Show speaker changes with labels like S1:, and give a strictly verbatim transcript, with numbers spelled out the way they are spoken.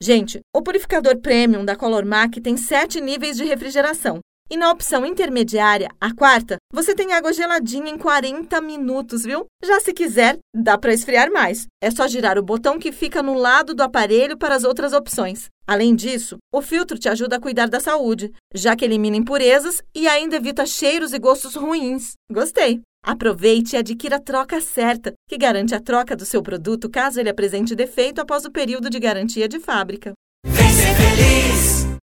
S1: Gente, o purificador Premium da Colormac tem sete níveis de refrigeração. E na opção intermediária, a quarta, você tem água geladinha em quarenta minutos, viu? Já se quiser, dá para esfriar mais. É só girar o botão que fica no lado do aparelho para as outras opções. Além disso, o filtro te ajuda a cuidar da saúde, já que elimina impurezas e ainda evita cheiros e gostos ruins. Gostei! Aproveite e adquira a troca certa, que garante a troca do seu produto caso ele apresente defeito após o período de garantia de fábrica.
S2: Vem ser feliz!